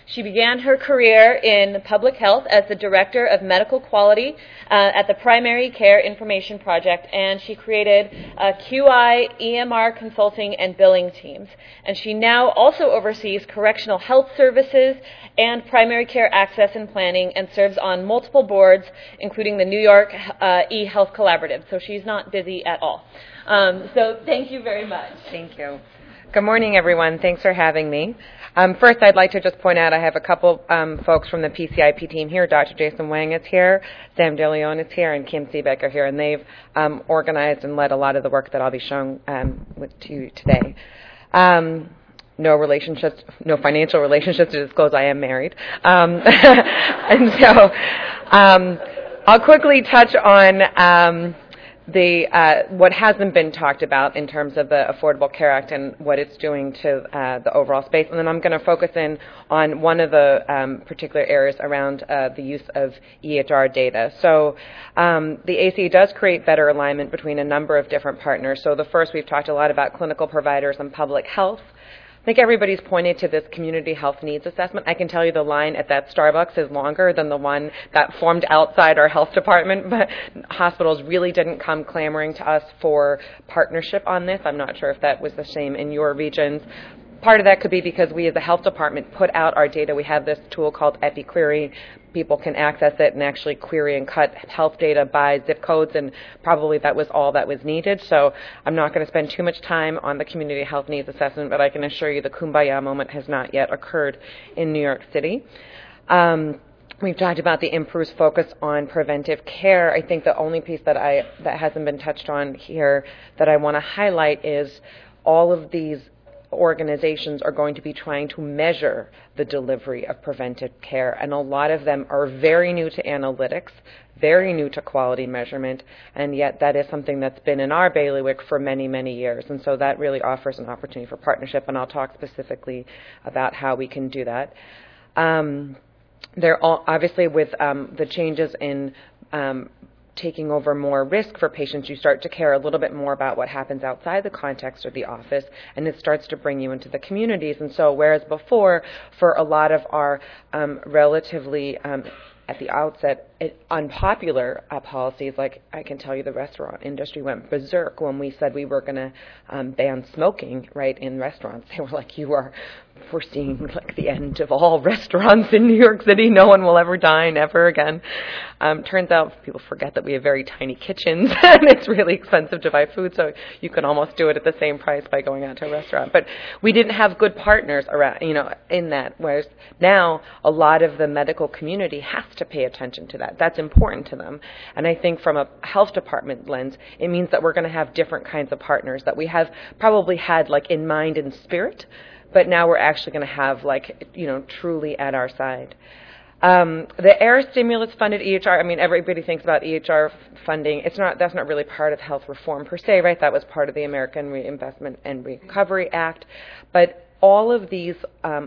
She began her career in public health as the Director of Medical Quality at the Primary Care Information Project, and she created QI, EMR consulting, and billing teams. And she now also oversees correctional health services and primary care access and planning, and serves on multiple boards, including the New York eHealth Collaborative. So she's not busy at all. So thank you very much. Thank you. Good morning, everyone. Thanks for having me. First, I'd like to just point out I have a couple folks from the PCIP team here. Dr. Jason Wang is here, Sam DeLeon is here, and Kim Seebeck are here, and they've organized and led a lot of the work that I'll be showing to you today. No relationships, no financial relationships to disclose. I am married. And so I'll quickly touch on what hasn't been talked about in terms of the Affordable Care Act and what it's doing to the overall space. And then I'm going to focus in on one of the particular areas around the use of EHR data. So the ACA does create better alignment between a number of different partners. So the first, we've talked a lot about clinical providers and public health. I think everybody's pointed to this community health needs assessment. I can tell you the line at that Starbucks is longer than the one that formed outside our health department, but hospitals really didn't come clamoring to us for partnership on this. I'm not sure if that was the same in your regions. Part of that could be because we as a health department put out our data. We have this tool called EpiQuery. People can access it and actually query and cut health data by zip codes, and probably that was all that was needed. So I'm not going to spend too much time on the community health needs assessment, but I can assure you the kumbaya moment has not yet occurred in New York City. We've talked about the improved focus on preventive care. I think the only piece that hasn't been touched on here that I want to highlight is all of these organizations are going to be trying to measure the delivery of preventive care, and a lot of them are very new to analytics, very new to quality measurement, and yet that is something that's been in our bailiwick for many, many years. And so that really offers an opportunity for partnership, and I'll talk specifically about how we can do that. Obviously, with the changes in taking over more risk for patients, you start to care a little bit more about what happens outside the context of the office, and it starts to bring you into the communities. And so whereas before, for a lot of our relatively, at the outset, unpopular policies, like I can tell you the restaurant industry went berserk when we said we were going to ban smoking, right, in restaurants. They were like, you are foreseeing like the end of all restaurants in New York City. No one will ever dine ever again. Turns out people forget that we have very tiny kitchens and it's really expensive to buy food, so you can almost do it at the same price by going out to a restaurant. But we didn't have good partners around, in that, whereas now a lot of the medical community has to pay attention to that. That's important to them. And I think from a health department lens, it means that we're going to have different kinds of partners that we have probably had like in mind and spirit, but now we're actually going to have truly at our side. The AIR stimulus funded EHR, I mean, everybody thinks about EHR funding. That's not really part of health reform per se, right? That was part of the American Reinvestment and Recovery Act. But all of these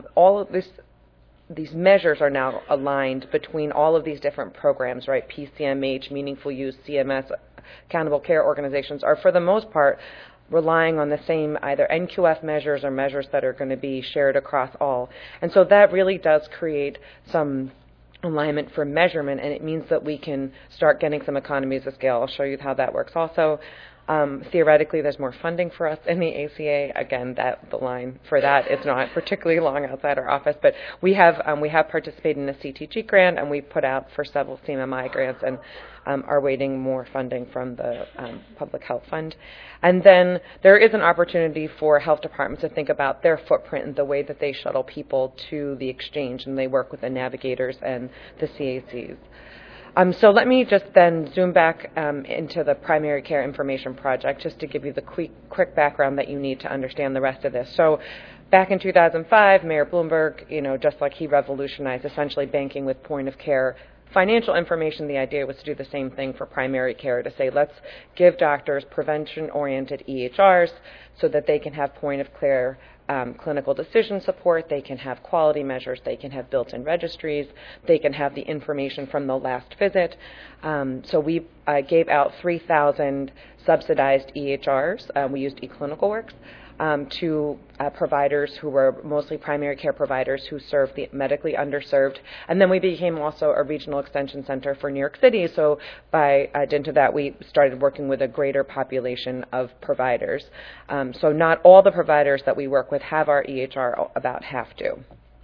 measures are now aligned between all of these different programs, right? PCMH, Meaningful Use, CMS, Accountable Care Organizations are for the most part relying on the same either NQF measures or measures that are going to be shared across all. And so that really does create some alignment for measurement, and it means that we can start getting some economies of scale. I'll show you how that works also. Theoretically, there's more funding for us in the ACA. Again, the line for that is not particularly long outside our office, but we have participated in the CTG grant, and we've put out for several CMMI grants, and are waiting more funding from the Public Health Fund. And then there is an opportunity for health departments to think about their footprint and the way that they shuttle people to the exchange, and they work with the navigators and the CACs. So let me just then zoom back into the Primary Care Information Project, just to give you the quick background that you need to understand the rest of this. So back in 2005, Mayor Bloomberg, just like he revolutionized essentially banking with point-of-care financial information, the idea was to do the same thing for primary care, to say, let's give doctors prevention-oriented EHRs so that they can have point-of-care clinical decision support, they can have quality measures, they can have built-in registries, they can have the information from the last visit. So we gave out 3,000 subsidized EHRs. We used eClinicalWorks. to providers who were mostly primary care providers who served the medically underserved. And then we became also a regional extension center for New York City. So by dint of that, we started working with a greater population of providers. So not all the providers that we work with have our EHR, about half do.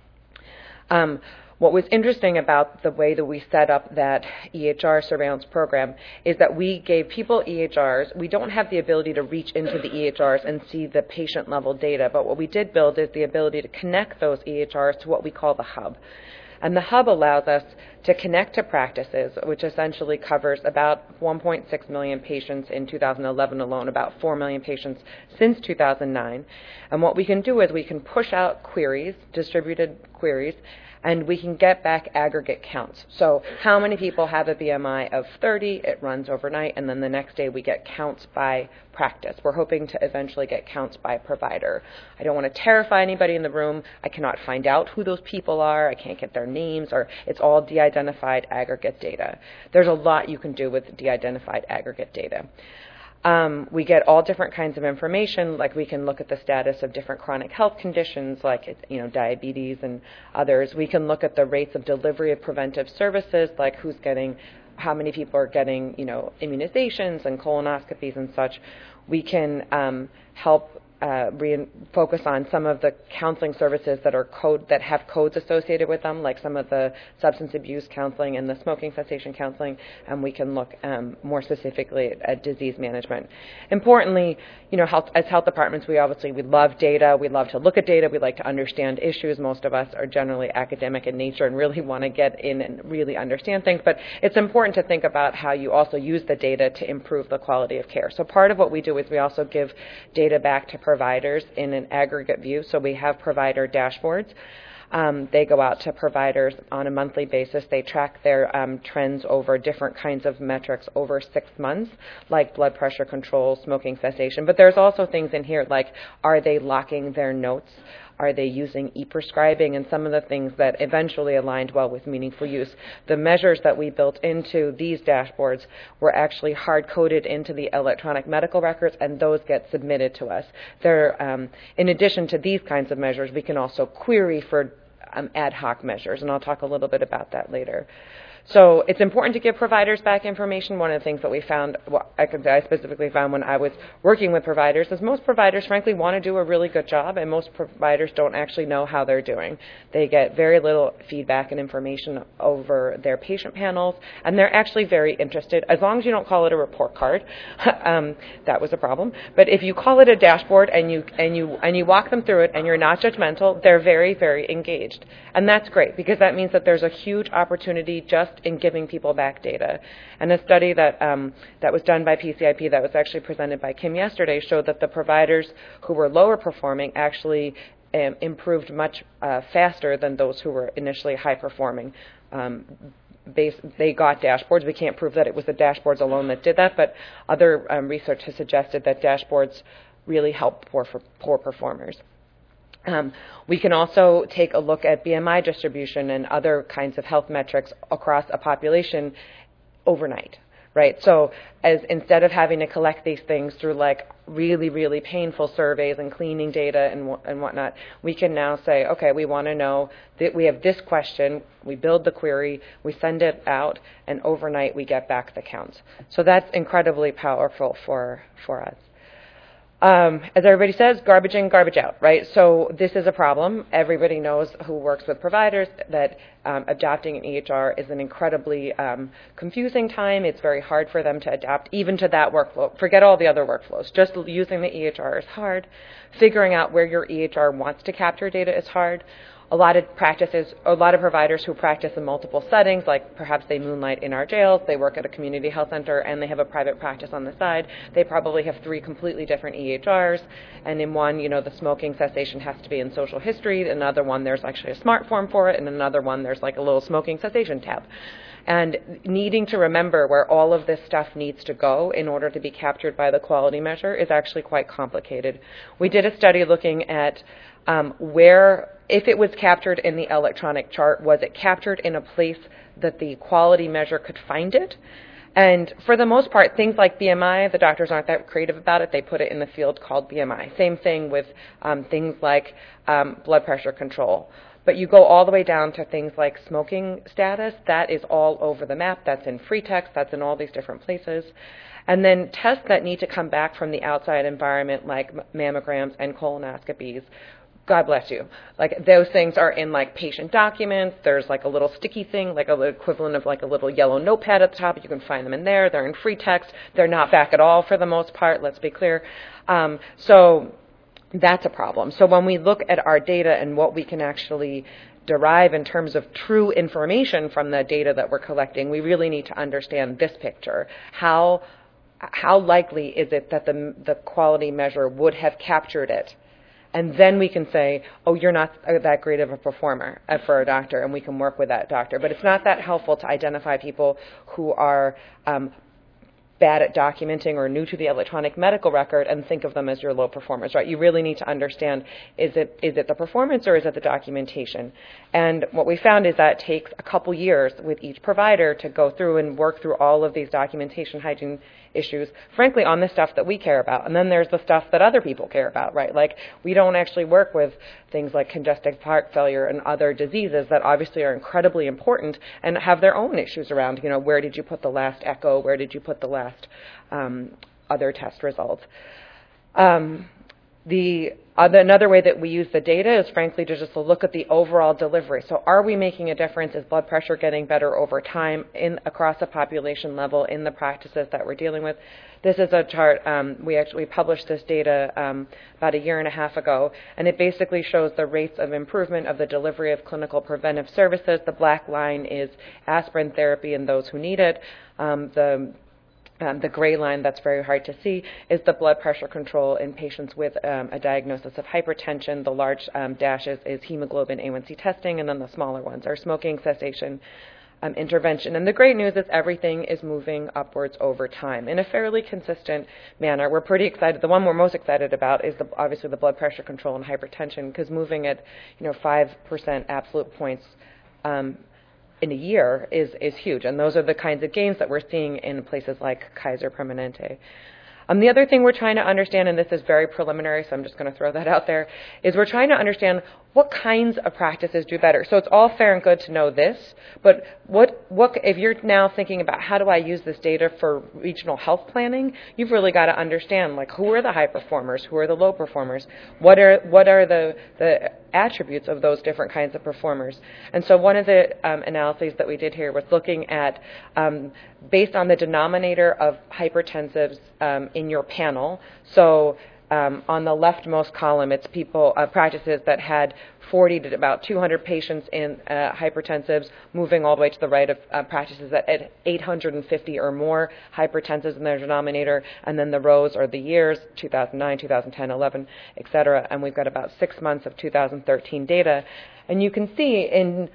What was interesting about the way that we set up that EHR surveillance program is that we gave people EHRs. We don't have the ability to reach into the EHRs and see the patient-level data, but what we did build is the ability to connect those EHRs to what we call the hub. And the hub allows us to connect to practices, which essentially covers about 1.6 million patients in 2011 alone, about 4 million patients since 2009. And what we can do is we can push out queries, distributed queries, and we can get back aggregate counts. So how many people have a BMI of 30? It runs overnight, and then the next day we get counts by practice. We're hoping to eventually get counts by provider. I don't want to terrify anybody in the room. I cannot find out who those people are. I can't get their names, or it's all de-identified aggregate data. There's a lot you can do with de-identified aggregate data. We get all different kinds of information, like we can look at the status of different chronic health conditions, like diabetes and others. We can look at the rates of delivery of preventive services, like how many people are getting immunizations and colonoscopies and such. We can help focus on some of the counseling services that have codes associated with them, like some of the substance abuse counseling and the smoking cessation counseling, and we can look more specifically at disease management. Importantly, as health departments, we love data. We love to look at data. We like to understand issues. Most of us are generally academic in nature and really want to get in and really understand things, but it's important to think about how you also use the data to improve the quality of care. So part of what we do is we also give data back to providers in an aggregate view. So we have provider dashboards. They go out to providers on a monthly basis. They track their trends over different kinds of metrics over 6 months, like blood pressure control, smoking cessation. But there's also things in here like, are they locking their notes? Are they using e-prescribing, and some of the things that eventually aligned well with meaningful use. The measures that we built into these dashboards were actually hard-coded into the electronic medical records, and those get submitted to us. In addition to these kinds of measures, we can also query for ad hoc measures, and I'll talk a little bit about that later. So it's important to give providers back information. One of the things that we found, I specifically found when I was working with providers, is most providers, frankly, want to do a really good job, and most providers don't actually know how they're doing. They get very little feedback and information over their patient panels, and they're actually very interested, as long as you don't call it a report card. That was a problem. But if you call it a dashboard and you walk them through it and you're not judgmental, they're very, very engaged. And that's great, because that means that there's a huge opportunity just in giving people back data. And a study that was done by PCIP that was actually presented by Kim yesterday showed that the providers who were lower performing actually improved much faster than those who were initially high performing. They got dashboards. We can't prove that it was the dashboards alone that did that, but other research has suggested that dashboards really help poor performers. We can also take a look at BMI distribution and other kinds of health metrics across a population overnight, right? So instead of having to collect these things through like really, really painful surveys and cleaning data and whatnot, we can now say, okay, we want to know that we have this question, we build the query, we send it out, and overnight we get back the counts. So that's incredibly powerful for us. As everybody says, garbage in, garbage out, right? So this is a problem. Everybody knows who works with providers that adopting an EHR is an incredibly confusing time. It's very hard for them to adapt even to that workflow. Forget all the other workflows. Just using the EHR is hard. Figuring out where your EHR wants to capture data is hard. A lot of providers who practice in multiple settings, like perhaps they moonlight in our jails, they work at a community health center, and they have a private practice on the side. They probably have 3 completely different EHRs, and in one, the smoking cessation has to be in social history. Another one, there's actually a smart form for it, and another one, there's like a little smoking cessation tab. And needing to remember where all of this stuff needs to go in order to be captured by the quality measure is actually quite complicated. We did a study looking at if it was captured in the electronic chart, was it captured in a place that the quality measure could find it? And for the most part, things like BMI, the doctors aren't that creative about it. They put it in the field called BMI. Same thing with things like blood pressure control. But you go all the way down to things like smoking status. That is all over the map. That's in free text. That's in all these different places. And then tests that need to come back from the outside environment, like mammograms and colonoscopies. God bless you. Like, those things are in, like, patient documents. There's, like, a little sticky thing, like a equivalent of, like, a little yellow notepad at the top. You can find them in there. They're in free text. They're not back at all for the most part, let's be clear. So that's a problem. So when we look at our data and what we can actually derive in terms of true information from the data that we're collecting, we really need to understand this picture. How likely is it that the quality measure would have captured it? And then we can say, oh, you're not that great of a performer for a doctor, and we can work with that doctor. But it's not that helpful to identify people who are bad at documenting or new to the electronic medical record and think of them as your low performers, right? You really need to understand, is it the performance or is it the documentation? And what we found is that it takes a couple years with each provider to go through and work through all of these documentation hygiene issues, frankly, on the stuff that we care about. And then there's the stuff that other people care about, right? Like, we don't actually work with things like congestive heart failure and other diseases that obviously are incredibly important and have their own issues around, you know, where did you put the last echo? Where did you put the last other test results? Another way that we use the data is, frankly, to just look at the overall delivery. So are we making a difference? Is blood pressure getting better over time across a population level in the practices that we're dealing with? This is a chart. We actually published this data about a year and a half ago, and it basically shows the rates of improvement of the delivery of clinical preventive services. The black line is aspirin therapy and those who need it. The gray line, that's very hard to see, is the blood pressure control in patients with a diagnosis of hypertension. The large dashes is hemoglobin A1C testing, and then the smaller ones are smoking cessation intervention. And the great news is everything is moving upwards over time in a fairly consistent manner. We're pretty excited. The one we're most excited about is obviously the blood pressure control and hypertension, because moving at 5% absolute points in a year is huge, and those are the kinds of gains that we're seeing in places like Kaiser Permanente. The other thing we're trying to understand, and this is very preliminary, so I'm just going to throw that out there, is we're trying to understand what kinds of practices do better. So it's all fair and good to know this, but what if you're now thinking about how do I use this data for regional health planning, you've really got to understand, like, who are the high performers, who are the low performers, what are the attributes of those different kinds of performers. And so one of the analyses that we did here was looking at, based on the denominator of hypertensives in your panel. So on the leftmost column, it's practices that had 40 to about 200 patients in hypertensives, moving all the way to the right of practices that had 850 or more hypertensives in their denominator, and then the rows are the years, 2009, 2010, 11, et cetera, and we've got about 6 months of 2013 data. And you can see in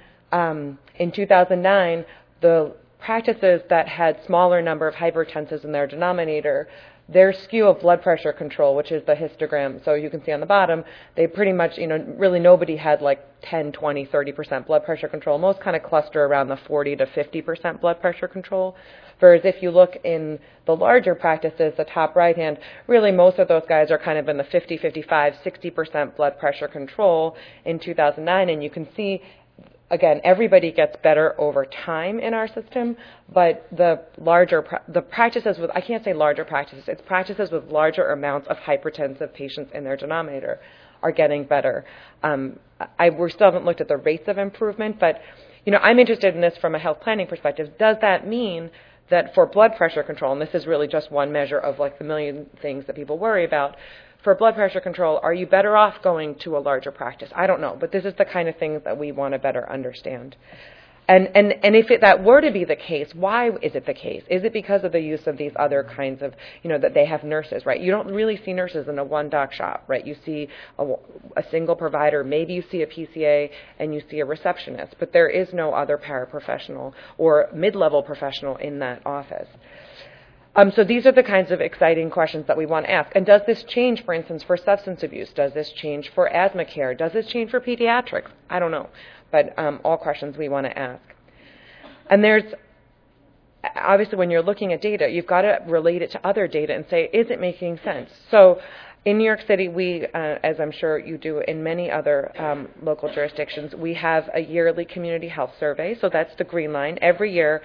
2009, the practices that had smaller number of hypertensives in their denominator, their skew of blood pressure control, which is the histogram, so you can see on the bottom, they pretty much, really nobody had like 10, 20, 30% blood pressure control. Most kind of cluster around the 40 to 50% blood pressure control. Whereas if you look in the larger practices, the top right hand, really most of those guys are kind of in the 50, 55, 60% blood pressure control in 2009, and you can see, again, everybody gets better over time in our system, but the practices with, I can't say larger practices, it's practices with larger amounts of hypertensive patients in their denominator are getting better. We still haven't looked at the rates of improvement, but I'm interested in this from a health planning perspective. Does that mean that for blood pressure control, and this is really just one measure of like the million things that people worry about, for blood pressure control, are you better off going to a larger practice? I don't know, but this is the kind of things that we want to better understand. And if that were to be the case, why is it the case? Is it because of the use of these other kinds of, that they have nurses, right? You don't really see nurses in a one-doc shop, right? You see a single provider, maybe you see a PCA, and you see a receptionist, but there is no other paraprofessional or mid-level professional in that office. So these are the kinds of exciting questions that we want to ask. And does this change, for instance, for substance abuse? Does this change for asthma care? Does this change for pediatrics? I don't know. But all questions we want to ask. And there's obviously when you're looking at data, you've got to relate it to other data and say, is it making sense? So in New York City, we, as I'm sure you do in many other local jurisdictions, we have a yearly community health survey. So that's the green line. Every year,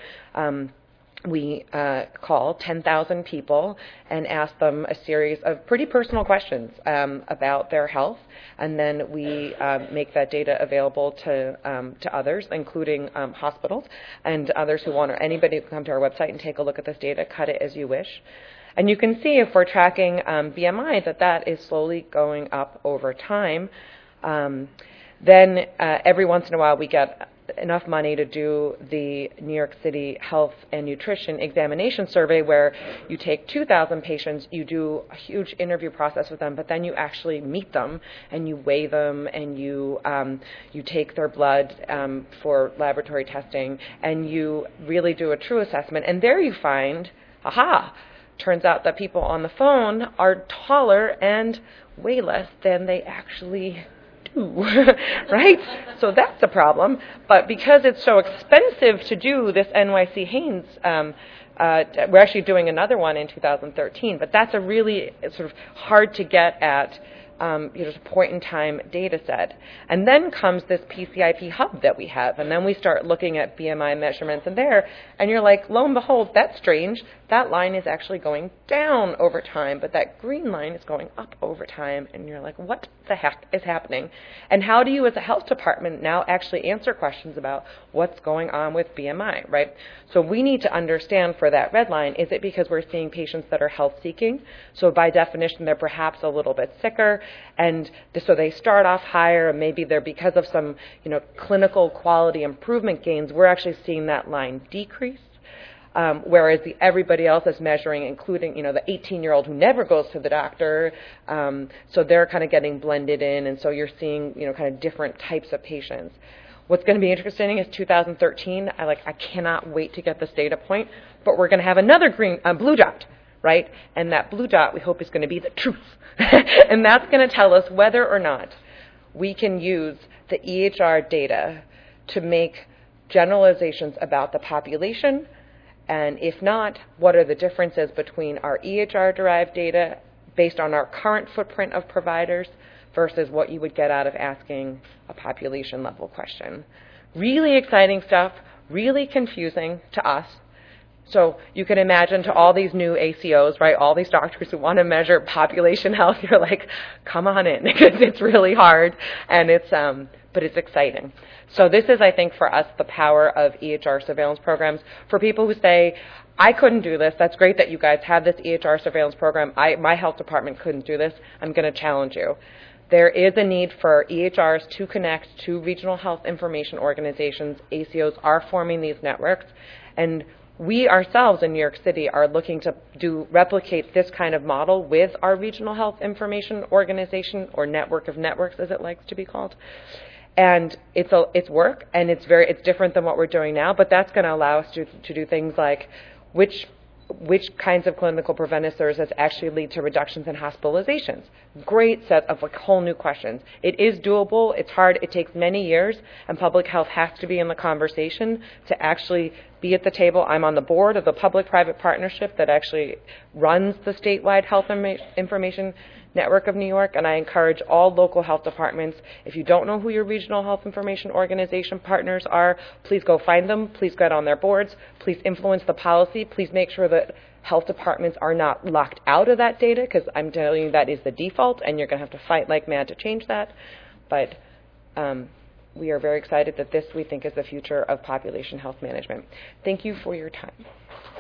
we call 10,000 people and ask them a series of pretty personal questions about their health, and then we make that data available to others, including hospitals and others who want, or anybody can come to our website and take a look at this data, cut it as you wish. And you can see if we're tracking BMI that is slowly going up over time. Then every once in a while we get enough money to do the New York City Health and Nutrition Examination Survey, where you take 2,000 patients, you do a huge interview process with them, but then you actually meet them and you weigh them and you take their blood for laboratory testing, and you really do a true assessment. And there you find, turns out that people on the phone are taller and weigh less than they actually right? So that's a problem. But because it's so expensive to do this NYC Haines, we're actually doing another one in 2013, but that's a really sort of hard to get at point-in-time data set. And then comes this PCIP hub that we have, and then we start looking at BMI measurements in there, and you're like, lo and behold, that's strange. That line is actually going down over time, but that green line is going up over time, and you're like, what the heck is happening? And how do you as a health department now actually answer questions about what's going on with BMI, right? So we need to understand for that red line, is it because we're seeing patients that are health-seeking? So by definition, they're perhaps a little bit sicker, and so they start off higher, and maybe they're, because of some clinical quality improvement gains, we're actually seeing that line decrease. Whereas everybody else is measuring, including the 18-year-old who never goes to the doctor, so they're kind of getting blended in, and so you're seeing kind of different types of patients. What's going to be interesting is 2013. I cannot wait to get this data point, but we're going to have another blue dot, right? And that blue dot we hope is going to be the truth, and that's going to tell us whether or not we can use the EHR data to make generalizations about the population. And if not, what are the differences between our EHR-derived data based on our current footprint of providers versus what you would get out of asking a population-level question? Really exciting stuff, really confusing to us. So you can imagine to all these new ACOs, right, all these doctors who want to measure population health, you're like, come on in, because it's really hard, and but it's exciting. So this is, I think, for us, the power of EHR surveillance programs. For people who say, I couldn't do this, that's great that you guys have this EHR surveillance program, my health department couldn't do this, I'm going to challenge you. There is a need for EHRs to connect to regional health information organizations. ACOs are forming these networks, and we ourselves in New York City are looking to replicate this kind of model with our regional health information organization, or network of networks as it likes to be called. And it's work, and it's different than what we're doing now, but that's going to allow us to do things like which kinds of clinical preventive services actually lead to reductions in hospitalizations. Great set of whole new questions. It is doable. It's hard. It takes many years, and public health has to be in the conversation to actually be at the table. I'm on the board of the public-private partnership that actually runs the statewide health information network of New York, and I encourage all local health departments, if you don't know who your regional health information organization partners are, please go find them, please get on their boards, please influence the policy, please make sure that health departments are not locked out of that data, because I'm telling you that is the default, and you're going to have to fight like mad to change that. But we are very excited that this, we think, is the future of population health management. Thank you for your time.